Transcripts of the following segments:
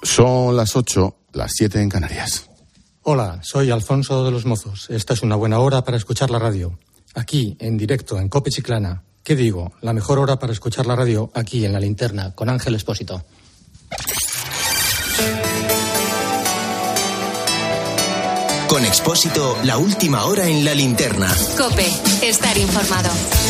Son las 8, las 7 en Canarias. Hola, soy Alfonso de los Mozos. Esta es una buena hora para escuchar la radio. Aquí, en directo, en COPE Chiclana. ¿Qué digo? La mejor hora para escuchar la radio aquí en La Linterna, con Ángel Expósito. Con Expósito, la última hora en La Linterna. COPE, estar informado.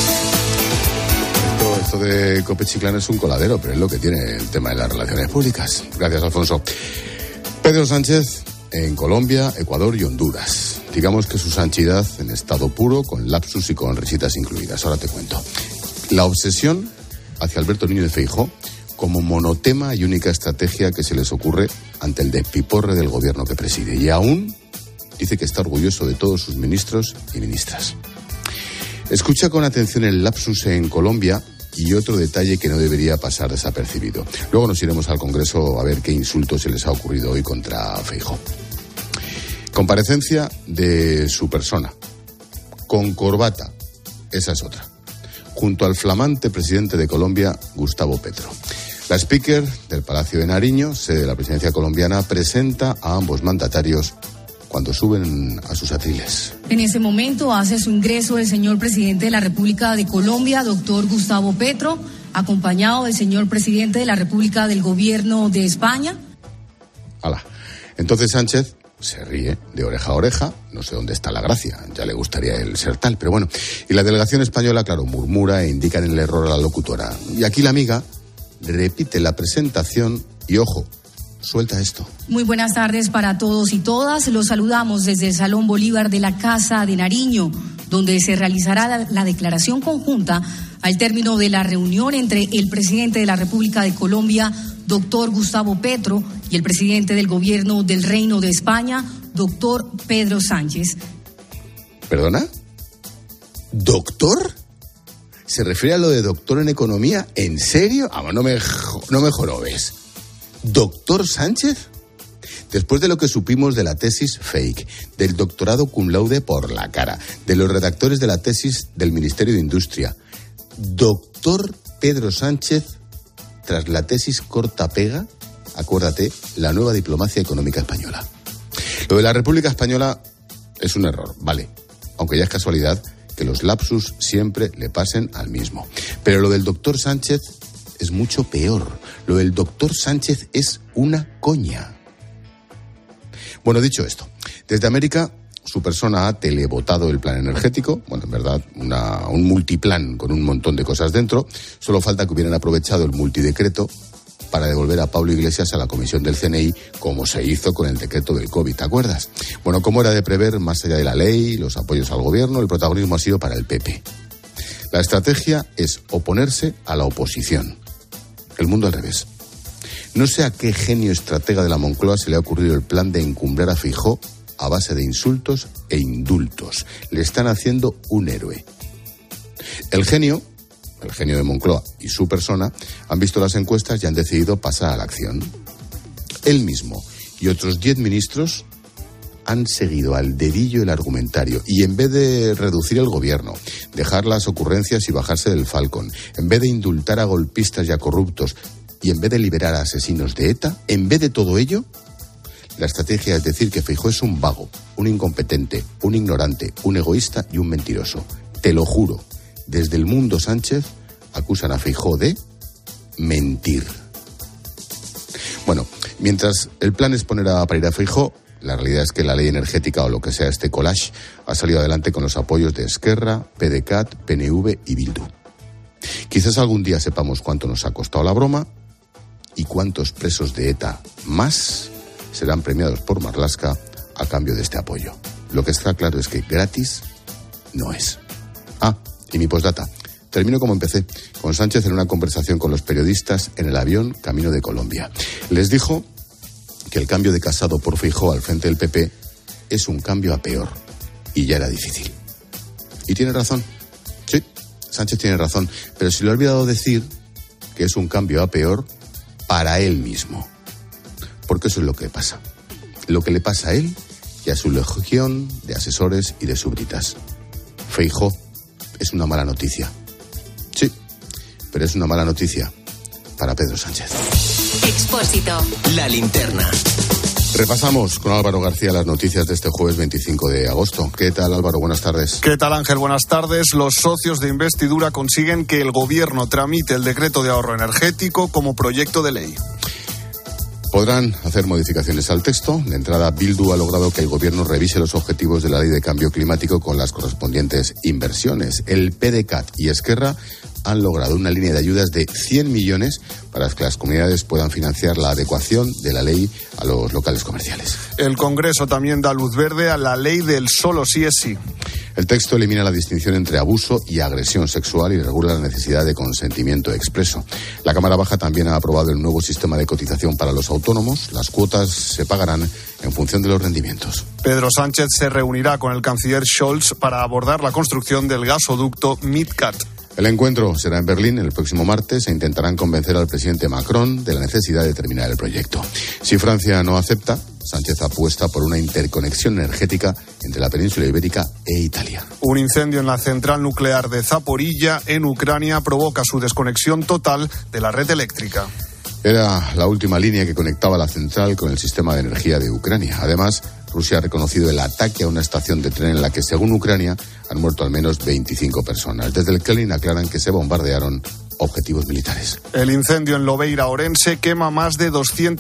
Esto de COPE Chiclana es un coladero, pero es lo que tiene el tema de las relaciones públicas. Gracias, Alfonso. Pedro Sánchez en Colombia, Ecuador y Honduras. Digamos que su santidad en estado puro, con lapsus y con risitas incluidas. Ahora te cuento. La obsesión hacia Alberto Núñez Feijóo como monotema y única estrategia que se les ocurre ante el despiporre del gobierno que preside. Y aún dice que está orgulloso de todos sus ministros y ministras. Escucha con atención el lapsus en Colombia y otro detalle que no debería pasar desapercibido. Luego nos iremos al Congreso a ver qué insultos se les ha ocurrido hoy contra Feijóo. Comparecencia de su persona, con corbata, esa es otra, junto al flamante presidente de Colombia, Gustavo Petro. La speaker del Palacio de Nariño, sede de la presidencia colombiana, presenta a ambos mandatarios cuando suben a sus atriles. En ese momento hace su ingreso el señor presidente de la República de Colombia, doctor Gustavo Petro, acompañado del señor presidente de la República del Gobierno de España. ¡Hala! Entonces Sánchez se ríe de oreja a oreja, no sé dónde está la gracia, ya le gustaría él ser tal, pero bueno. Y la delegación española, claro, murmura e indica en el error a la locutora. Y aquí la amiga repite la presentación y, ojo, suelta esto. Muy buenas tardes para todos y todas. Los saludamos desde el Salón Bolívar de la Casa de Nariño, donde se realizará la declaración conjunta al término de la reunión entre el presidente de la República de Colombia, doctor Gustavo Petro, y el presidente del Gobierno del Reino de España, doctor Pedro Sánchez. ¿Perdona? ¿Doctor? ¿Se refiere a lo de doctor en economía? ¿En serio? No me jorobes. ¿Doctor Sánchez? Después de lo que supimos de la tesis fake, del doctorado cum laude por la cara, de los redactores de la tesis del Ministerio de Industria, doctor Pedro Sánchez tras la tesis corta pega, acuérdate, la nueva diplomacia económica española. Lo de la República Española es un error, vale, aunque ya es casualidad que los lapsus siempre le pasen al mismo. Pero lo del doctor Sánchez es mucho peor. Lo del doctor Sánchez es una coña. Bueno, dicho esto, desde América su persona ha televotado el plan energético, bueno, en verdad un multiplan con un montón de cosas dentro. Solo falta que hubieran aprovechado el multidecreto para devolver a Pablo Iglesias a la comisión del CNI, como se hizo con el decreto del COVID, ¿te acuerdas? Bueno, como era de prever, más allá de la ley, los apoyos al gobierno, el protagonismo ha sido para el PP. La estrategia es oponerse a la oposición. El mundo al revés. No sé a qué genio estratega de la Moncloa se le ha ocurrido el plan de encumbrar a Feijóo a base de insultos e indultos. Le están haciendo un héroe. El genio de Moncloa y su persona han visto las encuestas y han decidido pasar a la acción. Él mismo y otros 10 ministros han seguido al dedillo el argumentario y en vez de reducir el gobierno, dejar las ocurrencias y bajarse del Falcon, en vez de indultar a golpistas y a corruptos y en vez de liberar a asesinos de ETA, en vez de todo ello, la estrategia es decir que Feijóo es un vago, un incompetente, un ignorante, un egoísta y un mentiroso. Te lo juro, desde el mundo Sánchez acusan a Feijóo de mentir. Bueno, mientras el plan es poner a parir a Feijóo, la realidad es que la ley energética o lo que sea este collage ha salido adelante con los apoyos de Esquerra, PDeCAT, PNV y Bildu. Quizás algún día sepamos cuánto nos ha costado la broma y cuántos presos de ETA más serán premiados por Marlaska a cambio de este apoyo. Lo que está claro es que gratis no es. Y mi postdata. Termino como empecé, con Sánchez en una conversación con los periodistas en el avión camino de Colombia. Les dijo que el cambio de Casado por Feijóo al frente del PP es un cambio a peor. Y ya era difícil. Y tiene razón. Sí, Sánchez tiene razón. Pero se le ha olvidado decir que es un cambio a peor para él mismo. Porque eso es lo que pasa. Lo que le pasa a él y a su legión de asesores y de súbditas. Feijóo es una mala noticia. Sí, pero es una mala noticia para Pedro Sánchez. Expósito. La linterna. Repasamos con Álvaro García las noticias de este jueves 25 de agosto. ¿Qué tal, Álvaro? Buenas tardes. ¿Qué tal, Ángel? Buenas tardes. Los socios de investidura consiguen que el gobierno tramite el decreto de ahorro energético como proyecto de ley. Podrán hacer modificaciones al texto. De entrada, Bildu ha logrado que el gobierno revise los objetivos de la ley de cambio climático con las correspondientes inversiones. El PDeCAT y Esquerra han logrado una línea de ayudas de 100 millones para que las comunidades puedan financiar la adecuación de la ley a los locales comerciales. El Congreso también da luz verde a la ley del solo sí es sí. El texto elimina la distinción entre abuso y agresión sexual y regula la necesidad de consentimiento expreso. La Cámara Baja también ha aprobado el nuevo sistema de cotización para los autónomos. Las cuotas se pagarán en función de los rendimientos. Pedro Sánchez se reunirá con el canciller Scholz para abordar la construcción del gasoducto MidCat. El encuentro será en Berlín el próximo martes e intentarán convencer al presidente Macron de la necesidad de terminar el proyecto. Si Francia no acepta, Sánchez apuesta por una interconexión energética entre la península ibérica e Italia. Un incendio en la central nuclear de Zaporilla, en Ucrania, provoca su desconexión total de la red eléctrica. Era la última línea que conectaba la central con el sistema de energía de Ucrania. Además, Rusia ha reconocido el ataque a una estación de tren en la que, según Ucrania, han muerto al menos 25 personas. Desde el Kremlin aclaran que se bombardearon objetivos militares. El incendio en Lobeira, Orense, quema más de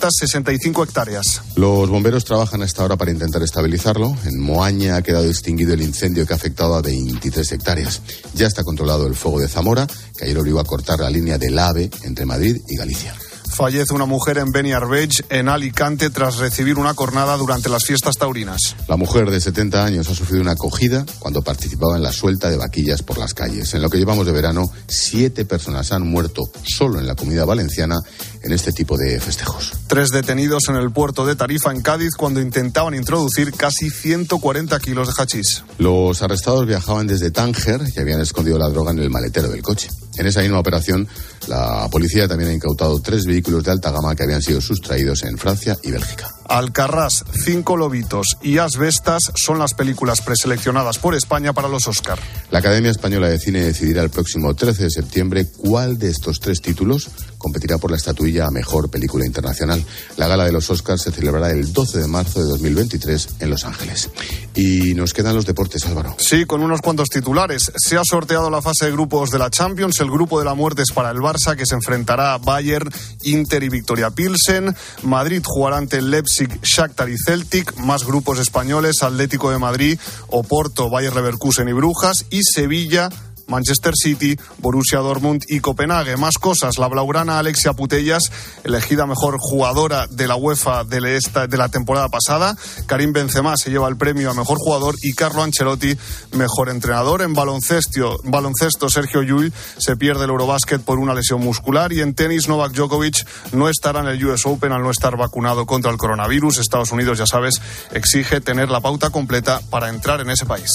265 hectáreas. Los bomberos trabajan hasta ahora para intentar estabilizarlo. En Moaña ha quedado extinguido el incendio que ha afectado a 23 hectáreas. Ya está controlado el fuego de Zamora, que ayer obligó a cortar la línea del AVE entre Madrid y Galicia. Fallece una mujer en Beniarbej, en Alicante, tras recibir una cornada durante las fiestas taurinas. La mujer de 70 años ha sufrido una acogida cuando participaba en la suelta de vaquillas por las calles. En lo que llevamos de verano, 7 personas han muerto solo en la Comunidad Valenciana en este tipo de festejos. 3 detenidos en el puerto de Tarifa, en Cádiz, cuando intentaban introducir casi 140 kilos de hachís. Los arrestados viajaban desde Tánger y habían escondido la droga en el maletero del coche. En esa misma operación, la policía también ha incautado 3 vehículos de alta gama que habían sido sustraídos en Francia y Bélgica. Alcarrás, 5 lobitos y Asbestas son las películas preseleccionadas por España para los Oscar. La Academia Española de Cine decidirá el próximo 13 de septiembre cuál de estos 3 títulos competirá por la estatuilla a Mejor Película Internacional. La gala de los Oscars se celebrará el 12 de marzo de 2023 en Los Ángeles. Y nos quedan los deportes, Álvaro. Sí, con unos cuantos titulares. Se ha sorteado la fase de grupos de la Champions. El grupo de la muerte es para el Barça, que se enfrentará a Bayern, Inter y Victoria Pilsen. Madrid jugará ante el Leipzig, Shakhtar y Celtic. Más grupos españoles: Atlético de Madrid, Oporto, Bayer Leverkusen y Brujas. Y Sevilla, Manchester City, Borussia Dortmund y Copenhague. Más cosas. La blaugrana Alexia Putellas, elegida mejor jugadora de la UEFA de la temporada pasada. Karim Benzema se lleva el premio a mejor jugador y Carlo Ancelotti mejor entrenador. En baloncesto, Sergio Llull se pierde el Eurobásquet por una lesión muscular. Y en tenis, Novak Djokovic no estará en el US Open al no estar vacunado contra el coronavirus. Estados Unidos, ya sabes, exige tener la pauta completa para entrar en ese país.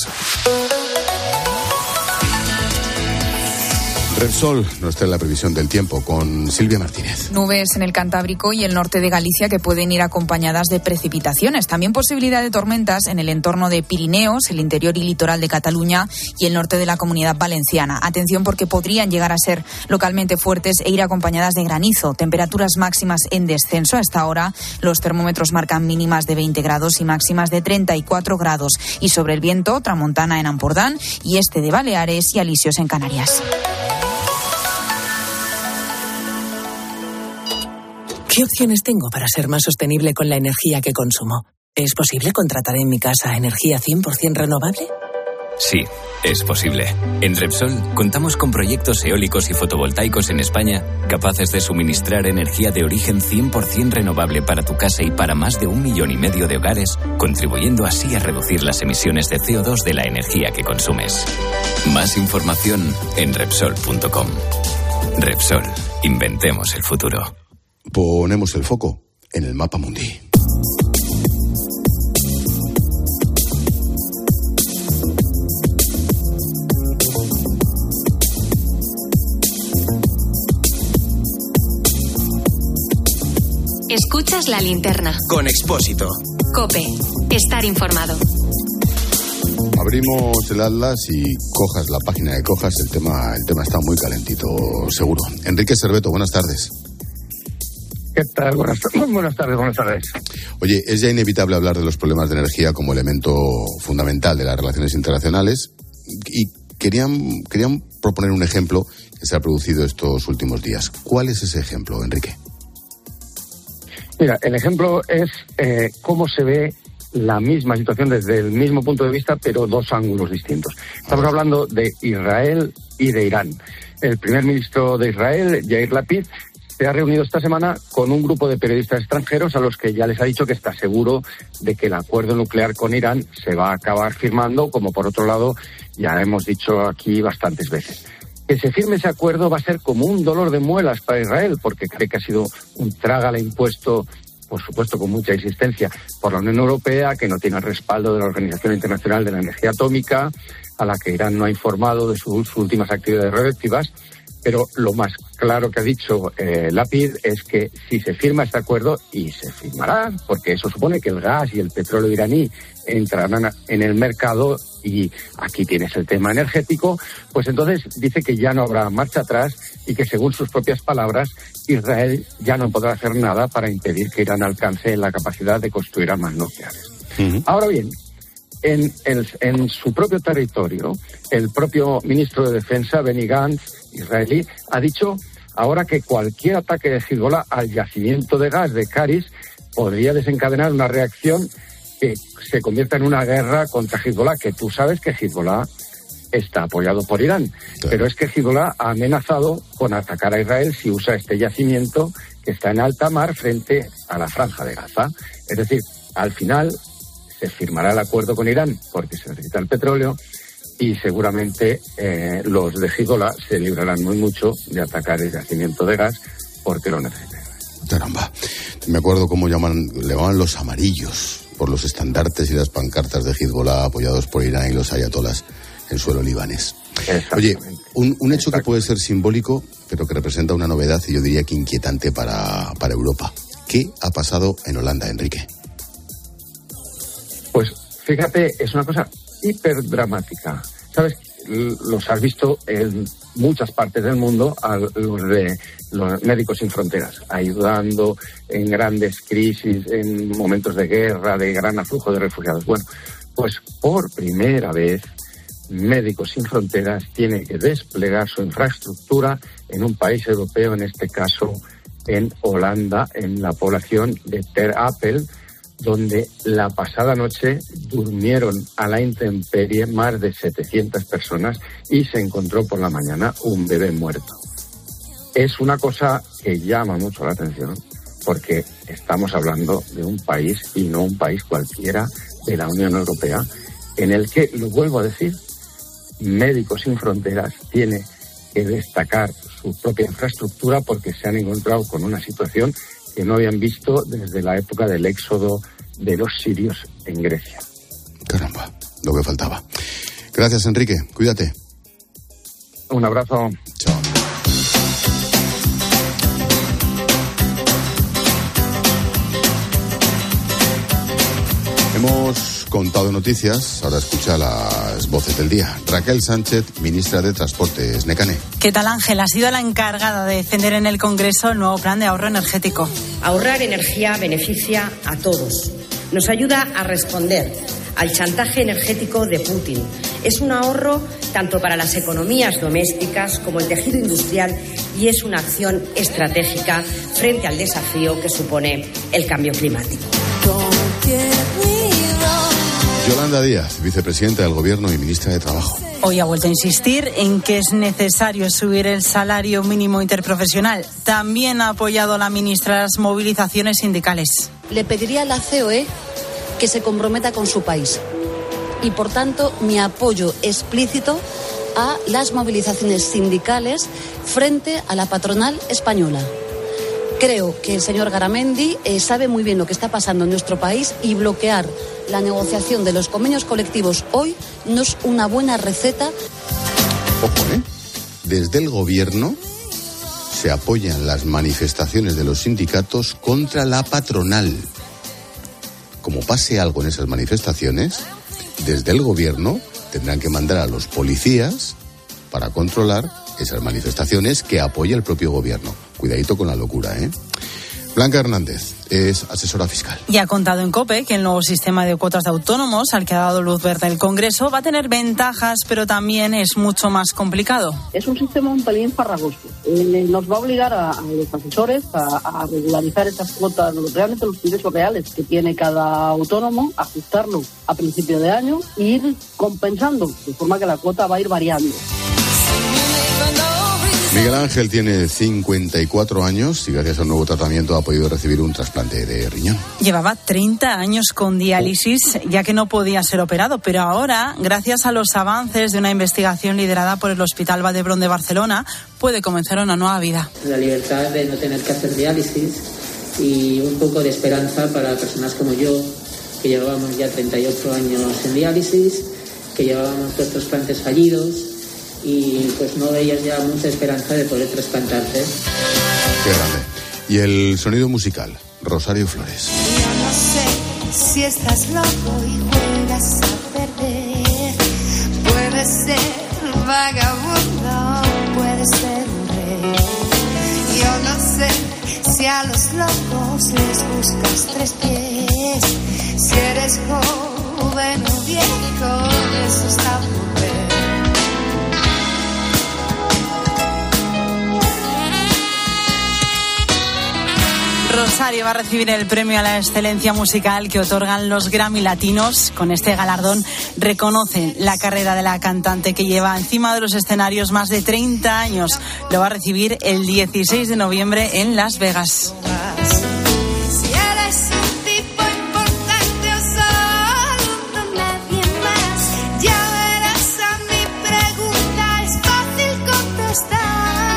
Repsol nos trae la previsión del tiempo con Silvia Martínez. Nubes en el Cantábrico y el norte de Galicia que pueden ir acompañadas de precipitaciones. También posibilidad de tormentas en el entorno de Pirineos, el interior y litoral de Cataluña y el norte de la Comunidad Valenciana. Atención, porque podrían llegar a ser localmente fuertes e ir acompañadas de granizo. Temperaturas máximas en descenso. Hasta ahora los termómetros marcan mínimas de 20 grados y máximas de 34 grados. Y sobre el viento, tramontana en Ampurdán y este de Baleares y alisios en Canarias. ¿Qué opciones tengo para ser más sostenible con la energía que consumo? ¿Es posible contratar en mi casa energía 100% renovable? Sí, es posible. En Repsol contamos con proyectos eólicos y fotovoltaicos en España capaces de suministrar energía de origen 100% renovable para tu casa y para más de 1,5 millones de hogares, contribuyendo así a reducir las emisiones de CO2 de la energía que consumes. Más información en Repsol.com. Repsol, inventemos el futuro. Ponemos el foco en el mapa mundi. Escuchas la linterna. Con Expósito. COPE. Estar informado. Abrimos el Atlas y cojas la página de cojas, el tema está muy calentito, seguro. Enrique Cerveto, buenas tardes. ¿Qué tal? Buenas tardes. Oye, es ya inevitable hablar de los problemas de energía como elemento fundamental de las relaciones internacionales y querían proponer un ejemplo que se ha producido estos últimos días. ¿Cuál es ese ejemplo, Enrique? Mira, el ejemplo es cómo se ve la misma situación desde el mismo punto de vista, pero dos ángulos distintos. Estamos hablando de Israel y de Irán. El primer ministro de Israel, Yair Lapid, se ha reunido esta semana con un grupo de periodistas extranjeros a los que ya les ha dicho que está seguro de que el acuerdo nuclear con Irán se va a acabar firmando, como por otro lado ya hemos dicho aquí bastantes veces. Que se firme ese acuerdo va a ser como un dolor de muelas para Israel, porque cree que ha sido un trágala impuesto, por supuesto con mucha insistencia, por la Unión Europea, que no tiene el respaldo de la Organización Internacional de la Energía Atómica, a la que Irán no ha informado de sus últimas actividades radioactivas. Pero lo más claro que ha dicho Lapid es que si se firma este acuerdo, y se firmará, porque eso supone que el gas y el petróleo iraní entrarán en el mercado, y aquí tienes el tema energético, pues entonces dice que ya no habrá marcha atrás y que, según sus propias palabras, Israel ya no podrá hacer nada para impedir que Irán alcance la capacidad de construir armas nucleares. Ahora bien, en su propio territorio, el propio ministro de Defensa, Benny Gantz, israelí, ha dicho ahora que cualquier ataque de Hezbollah al yacimiento de gas de Karish podría desencadenar una reacción que se convierta en una guerra contra Hezbollah, que tú sabes que Hezbollah está apoyado por Irán. Claro. Pero es que Hezbollah ha amenazado con atacar a Israel si usa este yacimiento que está en alta mar frente a la franja de Gaza. Es decir, al final se firmará el acuerdo con Irán porque se necesita el petróleo, y seguramente los de Hezbollah se librarán muy mucho de atacar el yacimiento de gas porque lo necesitan. Caramba, me acuerdo cómo le llamaban los amarillos por los estandartes y las pancartas de Hezbollah apoyados por Irán y los ayatolás en suelo libanés. Oye, un hecho que puede ser simbólico, pero que representa una novedad y yo diría que inquietante para Europa. ¿Qué ha pasado en Holanda, Enrique? Pues fíjate, es una cosa hiperdramática. ¿Sabes? Los has visto en muchas partes del mundo, a los de los Médicos Sin Fronteras, ayudando en grandes crisis, en momentos de guerra, de gran aflujo de refugiados. Bueno, pues por primera vez Médicos Sin Fronteras tiene que desplegar su infraestructura en un país europeo, en este caso en Holanda, en la población de Ter Apel, donde la pasada noche durmieron a la intemperie más de 700 personas y se encontró por la mañana un bebé muerto. Es una cosa que llama mucho la atención, porque estamos hablando de un país, y no un país cualquiera, de la Unión Europea, en el que, lo vuelvo a decir, Médicos Sin Fronteras tiene que destacar su propia infraestructura porque se han encontrado con una situación que no habían visto desde la época del éxodo de los sirios en Grecia. Caramba, lo que faltaba. Gracias, Enrique. Cuídate. Un abrazo. Chao. Hemos contado noticias, ahora escucha las voces del día. Raquel Sánchez, ministra de Transportes. Nekane. ¿Qué tal, Ángel? Ha sido la encargada de defender en el Congreso el nuevo plan de ahorro energético. Ahorrar energía beneficia a todos. Nos ayuda a responder al chantaje energético de Putin. Es un ahorro tanto para las economías domésticas como el tejido industrial, y es una acción estratégica frente al desafío que supone el cambio climático. Yolanda Díaz, vicepresidenta del Gobierno y ministra de Trabajo. Hoy ha vuelto a insistir en que es necesario subir el salario mínimo interprofesional. También ha apoyado la ministra las movilizaciones sindicales. Le pediría a la COE que se comprometa con su país. Y, por tanto, mi apoyo explícito a las movilizaciones sindicales frente a la patronal española. Creo que el señor Garamendi sabe muy bien lo que está pasando en nuestro país, y bloquear la negociación de los convenios colectivos hoy no es una buena receta. Ojo, desde el Gobierno se apoyan las manifestaciones de los sindicatos contra la patronal. Como pase algo en esas manifestaciones, desde el Gobierno tendrán que mandar a los policías para controlar esas manifestaciones que apoya el propio Gobierno. Cuidadito con la locura, Blanca Hernández es asesora fiscal. Y ha contado en COPE que el nuevo sistema de cuotas de autónomos al que ha dado luz verde el Congreso va a tener ventajas, pero también es mucho más complicado. Es un sistema un pelín farragoso. Nos va a obligar a los asesores a regularizar esas cuotas, realmente los ingresos reales que tiene cada autónomo, ajustarlo a principio de año e ir compensando, de forma que la cuota va a ir variando. Miguel Ángel tiene 54 años y gracias a un nuevo tratamiento ha podido recibir un trasplante de riñón. Llevaba 30 años con diálisis, ya que no podía ser operado, pero ahora, gracias a los avances de una investigación liderada por el Hospital Vall d'Hebron de Barcelona, puede comenzar una nueva vida. La libertad de no tener que hacer diálisis y un poco de esperanza para personas como yo, que llevábamos ya 38 años en diálisis, que llevábamos 2 trasplantes fallidos y pues no veías ya mucha esperanza de poder trasplantarte. Qué grande. Y el sonido musical, Rosario Flores. Yo no sé si estás loco y juegas a perder. Puedes ser vagabundo, puedes ser un rey. Yo no sé si a los locos les buscas 3 pies. Si eres joven o viejo, eso está por ver. Rosario va a recibir el premio a la excelencia musical que otorgan los Grammy Latinos. Con este galardón reconocen la carrera de la cantante que lleva encima de los escenarios más de 30 años. Lo va a recibir el 16 de noviembre en Las Vegas. Si eres un tipo importante o solo nadie más, ya verás a mi pregunta, es fácil contestar.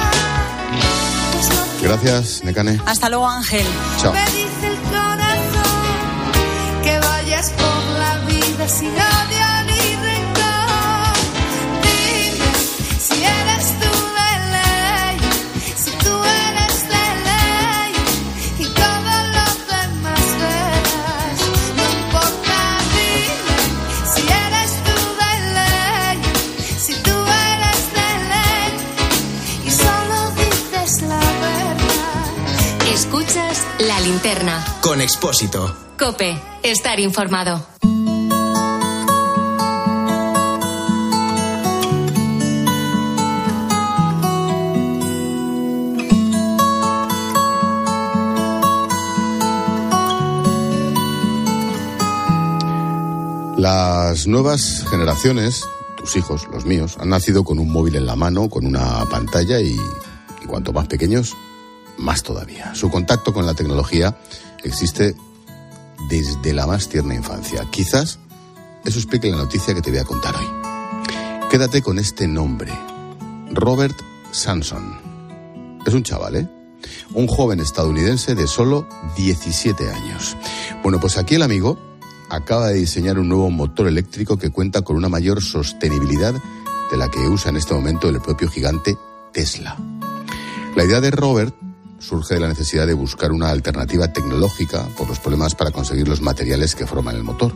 Gracias, Nekane. Hasta luego, Ángel. Chao. Me dice el corazón que vayas por la vida sin odio ni rencor. Dime si eres tú de ley, si tú eres de ley y todo lo demás verás. No importa, dime si eres tú de ley, si tú eres de ley y solo dices la verdad. Escuchas La Linterna. Con Expósito. COPE. Estar informado. Las nuevas generaciones, tus hijos, los míos, han nacido con un móvil en la mano, con una pantalla y cuanto más pequeños, más todavía. Su contacto con la tecnología existe desde la más tierna infancia. Quizás eso explique la noticia que te voy a contar hoy. Quédate con este nombre, Robert Sanson. Es un chaval, ¿eh? Un joven estadounidense de solo 17 años. Bueno, pues aquí el amigo acaba de diseñar un nuevo motor eléctrico que cuenta con una mayor sostenibilidad de la que usa en este momento el propio gigante Tesla. La idea de Robert surge de la necesidad de buscar una alternativa tecnológica por los problemas para conseguir los materiales que forman el motor.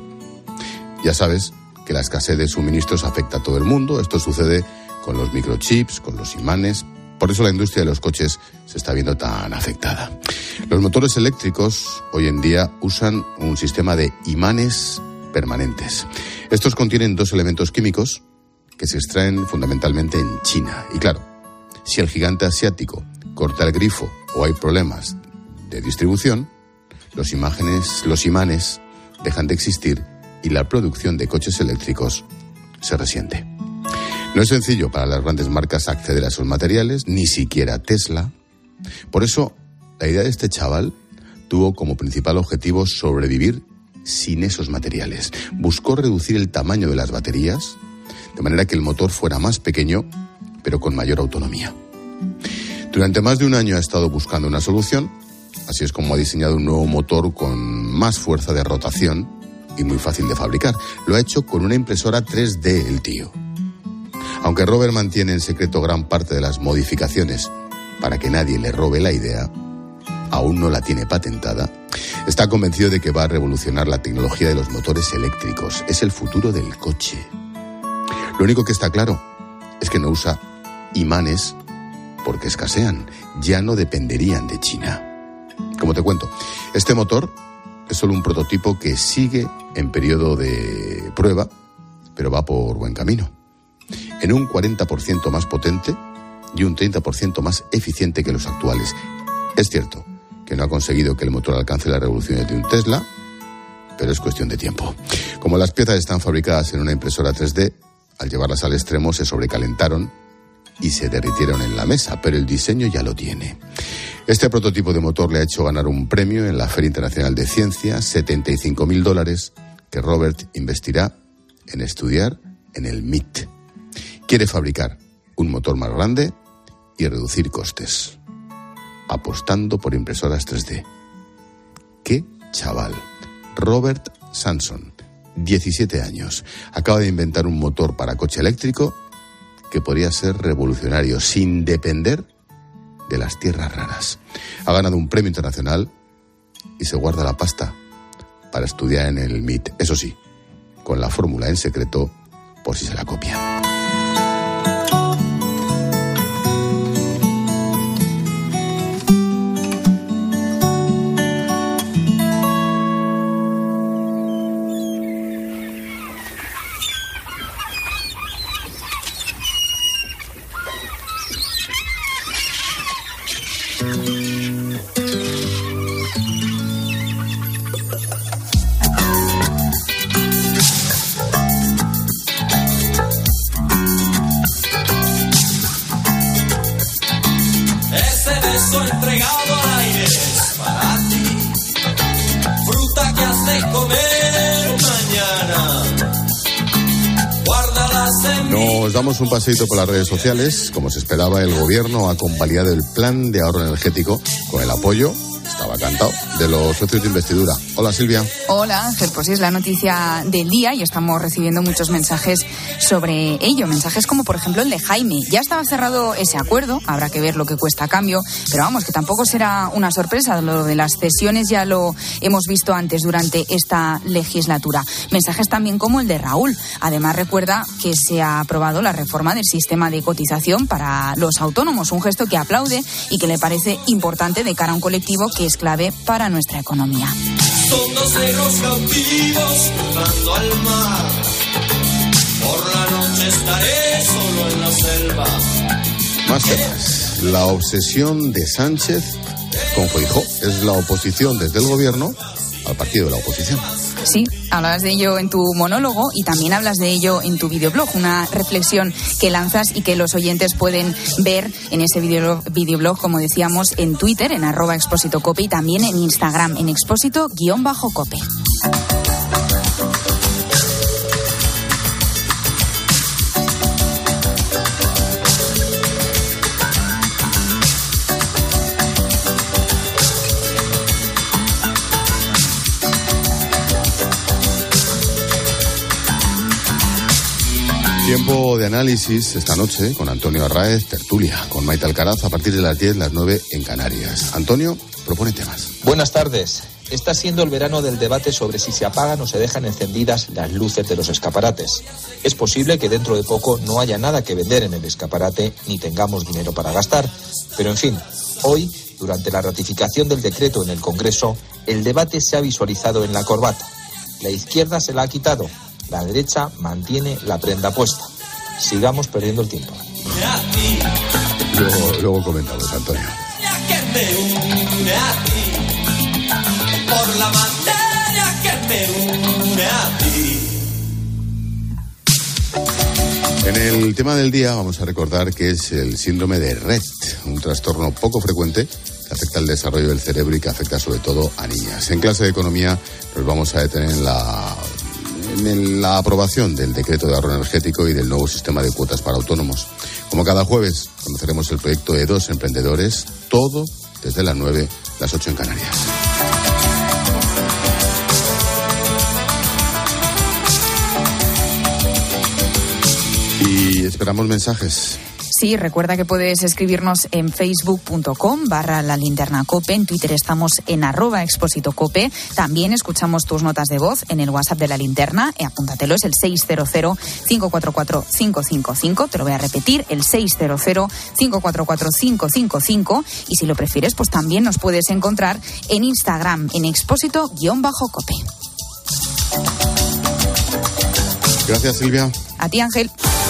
Ya sabes que la escasez de suministros afecta a todo el mundo. Esto sucede con los microchips, con los imanes. Por eso la industria de los coches se está viendo tan afectada. Los motores eléctricos hoy en día usan un sistema de imanes permanentes. Estos contienen 2 elementos químicos que se extraen fundamentalmente en China. Y claro, si el gigante asiático corta el grifo o hay problemas de distribución, los imanes dejan de existir y la producción de coches eléctricos se resiente. No es sencillo para las grandes marcas acceder a esos materiales, ni siquiera Tesla. Por eso, la idea de este chaval tuvo como principal objetivo sobrevivir sin esos materiales. Buscó reducir el tamaño de las baterías, de manera que el motor fuera más pequeño, pero con mayor autonomía. Durante más de un año ha estado buscando una solución, así es como ha diseñado un nuevo motor con más fuerza de rotación y muy fácil de fabricar. Lo ha hecho con una impresora 3D el tío. Aunque Robert mantiene en secreto gran parte de las modificaciones para que nadie le robe la idea, aún no la tiene patentada, está convencido de que va a revolucionar la tecnología de los motores eléctricos. Es el futuro del coche. Lo único que está claro es que no usa imanes porque escasean, ya no dependerían de China. Como te cuento, este motor es solo un prototipo que sigue en periodo de prueba, pero va por buen camino. En un 40% más potente y un 30% más eficiente que los actuales. Es cierto que no ha conseguido que el motor alcance las revoluciones de un Tesla, pero es cuestión de tiempo. Como las piezas están fabricadas en una impresora 3D, al llevarlas al extremo se sobrecalentaron y se derritieron en la mesa, pero el diseño ya lo tiene. Este prototipo de motor le ha hecho ganar un premio en la Feria Internacional de Ciencia, $75.000, que Robert investirá en estudiar en el MIT. Quiere fabricar un motor más grande y reducir costes, apostando por impresoras 3D. ¡Qué chaval! Robert Sanson, 17 años, acaba de inventar un motor para coche eléctrico que podría ser revolucionario sin depender de las tierras raras. Ha ganado un premio internacional y se guarda la pasta para estudiar en el MIT. Eso sí, con la fórmula en secreto por si se la copian. Nos damos un paseíto por las redes sociales. Como se esperaba, el gobierno ha convalidado el plan de ahorro energético con el apoyo, estaba cantado, de los socios de investidura. Hola, Silvia. Hola, Ángel. Pues sí, es la noticia del día y estamos recibiendo muchos mensajes sobre ello. Mensajes como, por ejemplo, el de Jaime. Ya estaba cerrado ese acuerdo, habrá que ver lo que cuesta a cambio, pero vamos, que tampoco será una sorpresa. Lo de las cesiones ya lo hemos visto antes durante esta legislatura. Mensajes también como el de Raúl. Además, recuerda que se ha aprobado la reforma del sistema de cotización para los autónomos, un gesto que aplaude y que le parece importante de cara a un colectivo que es clave para nuestra economía. Son dos cerros cautivos cruzando al mar. Por la noche estaré solo en la selva. Más temas. La obsesión de Sánchez con Feijóo es la oposición desde el gobierno al partido de la oposición. Sí, hablabas de ello en tu monólogo y también hablas de ello en tu videoblog, una reflexión que lanzas y que los oyentes pueden ver en ese videoblog, como decíamos, en Twitter, en @expósitocope y también en Instagram, en expósito_cope. Tiempo de análisis esta noche con Antonio Arráez, tertulia, con Maite Alcaraz a partir de las 10, las 9 en Canarias. Antonio propone temas. Buenas tardes. Está siendo el verano del debate sobre si se apagan o se dejan encendidas las luces de los escaparates. Es posible que dentro de poco no haya nada que vender en el escaparate ni tengamos dinero para gastar. Pero en fin, hoy, durante la ratificación del decreto en el Congreso, el debate se ha visualizado en la corbata. La izquierda se la ha quitado. La derecha mantiene la prenda puesta. Sigamos perdiendo el tiempo. Luego comentamos, Antonio. Por la materia que me une a ti. En el tema del día vamos a recordar que es el síndrome de Rett, un trastorno poco frecuente que afecta al desarrollo del cerebro y que afecta sobre todo a niñas. En clase de economía nos vamos a detener en la aprobación del decreto de ahorro energético y del nuevo sistema de cuotas para autónomos. Como cada jueves, conoceremos el proyecto de dos emprendedores, todo desde las 9, las 8 en Canarias. Y esperamos mensajes. Sí, recuerda que puedes escribirnos en facebook.com/lalinternacope. En Twitter estamos en @expósitocope. También escuchamos tus notas de voz en el WhatsApp de La Linterna. Apúntatelo, es el 600-544-555. Te lo voy a repetir, el 600-544-555. Y si lo prefieres, pues también nos puedes encontrar en Instagram, en expósito_cope. Gracias, Silvia. A ti, Ángel.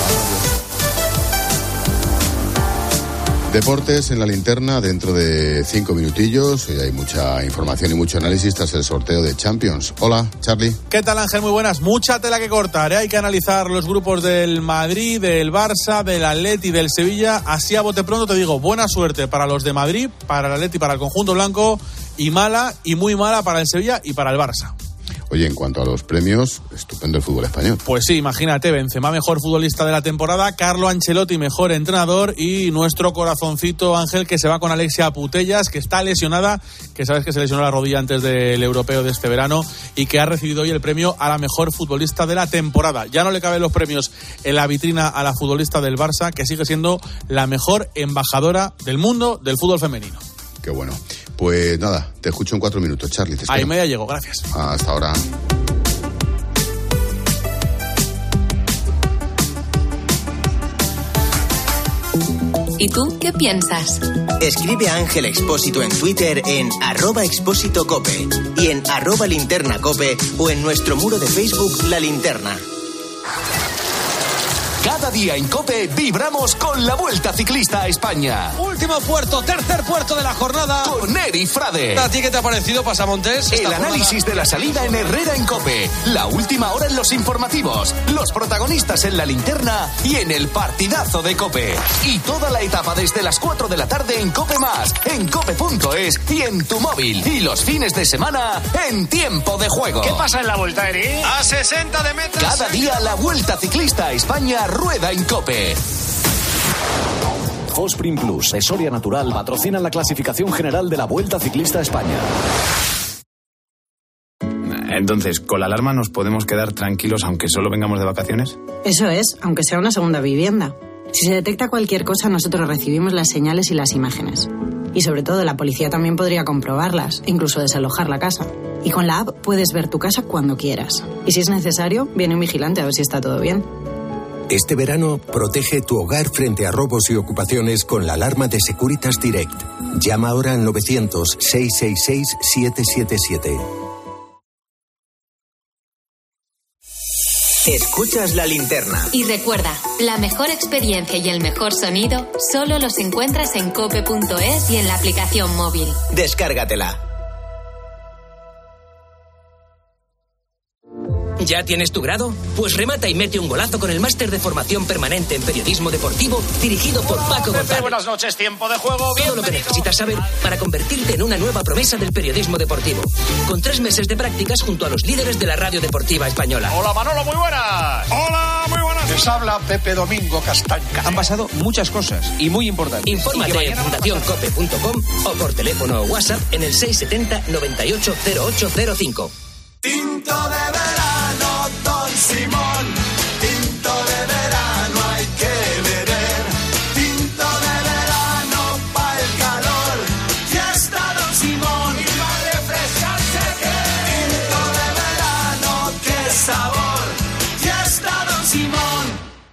Deportes en La Linterna dentro de 5 minutillos. Hoy hay mucha información y mucho análisis tras el sorteo de Champions. Hola, Charlie. ¿Qué tal, Ángel? Muy buenas. Mucha tela que cortar, ¿eh? Hay que analizar los grupos del Madrid, del Barça, del Atleti y del Sevilla. Así a bote pronto te digo, buena suerte para los de Madrid, para el Atleti, para el conjunto blanco, y mala y muy mala para el Sevilla y para el Barça. Oye, en cuanto a los premios, estupendo el fútbol español. Pues sí, imagínate, Benzema mejor futbolista de la temporada, Carlo Ancelotti mejor entrenador y nuestro corazoncito Ángel que se va con Alexia Putellas, que está lesionada, que sabes que se lesionó la rodilla antes del europeo de este verano y que ha recibido hoy el premio a la mejor futbolista de la temporada. Ya no le caben los premios en la vitrina a la futbolista del Barça, que sigue siendo la mejor embajadora del mundo del fútbol femenino. Qué bueno. Pues nada, te escucho en 4 minutos, Charlie. A y media llego, gracias. Hasta ahora. ¿Y tú qué piensas? Escribe a Ángel Expósito en Twitter en @expósitocope y en @linternacope o en nuestro muro de Facebook La Linterna. Cada día en COPE vibramos con la Vuelta Ciclista a España. Último puerto, tercer puerto de la jornada. Con Eri Frade. ¿A ti qué te ha parecido, Pasamontes? El análisis de la salida en Herrera en COPE. La última hora en los informativos. Los protagonistas en La Linterna y en el partidazo de COPE. Y toda la etapa desde las 4 de la tarde en COPE+, en cope.es y en tu móvil. Y los fines de semana en Tiempo de Juego. ¿Qué pasa en la Vuelta, Eri? A 60 de meta. Cada día la Vuelta Ciclista a España rueda en COPE. Fosprin Plus, de Soria Natural, patrocinan la clasificación general de la Vuelta Ciclista a España. Entonces, ¿con la alarma nos podemos quedar tranquilos aunque solo vengamos de vacaciones? Eso es, aunque sea una segunda vivienda. Si se detecta cualquier cosa, nosotros recibimos las señales y las imágenes. Y sobre todo, la policía también podría comprobarlas, incluso desalojar la casa. Y con la app puedes ver tu casa cuando quieras. Y si es necesario, viene un vigilante a ver si está todo bien. Este verano, protege tu hogar frente a robos y ocupaciones con la alarma de Securitas Direct. Llama ahora al 900-666-777. Escuchas La Linterna. Y recuerda, la mejor experiencia y el mejor sonido solo los encuentras en cope.es y en la aplicación móvil. Descárgatela. ¿Ya tienes tu grado? Pues remata y mete un golazo con el máster de formación permanente en periodismo deportivo dirigido por Paco González. Buenas noches, Tiempo de Juego. Todo lo que necesitas saber para convertirte en una nueva promesa del periodismo deportivo. Con 3 meses de prácticas junto a los líderes de la radio deportiva española. Hola, Manolo, muy buenas. Hola, muy buenas. Les habla Pepe Domingo Castaña. Han pasado muchas cosas y muy importantes. Infórmate en fundacioncope.com o por teléfono o WhatsApp en el 670 98 0805. Tinto de verano, Don Simón. Tinto de verano hay que beber. Tinto de verano pa' el calor. Ya está Don Simón. Y va a refrescarse que. Tinto de verano, qué sabor. Ya está Don Simón.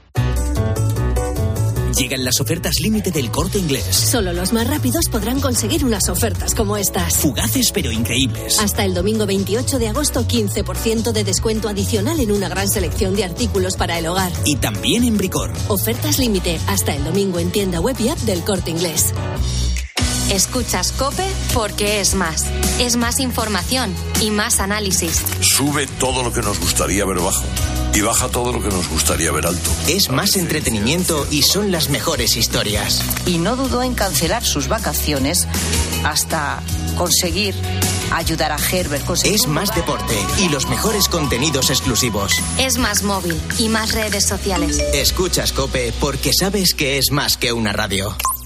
Llegan las ofertas límite del Corte Inglés. Solo los más rápidos podrán conseguir unas ofertas como estas. Fugaces pero increíbles. Hasta el domingo 28 de agosto, 15% de descuento adicional en una gran selección de artículos para el hogar. Y también en Bricor. Ofertas límite hasta el domingo en tienda web y app del Corte Inglés. Escuchas COPE porque es más. Es más información y más análisis. Sube todo lo que nos gustaría ver bajo y baja todo lo que nos gustaría ver alto. Es más entretenimiento y son las mejores historias. Y no dudó en cancelar sus vacaciones hasta conseguir ayudar a Herbert. Es más deporte y los mejores contenidos exclusivos. Es más móvil y más redes sociales. Escuchas COPE porque sabes que es más que una radio.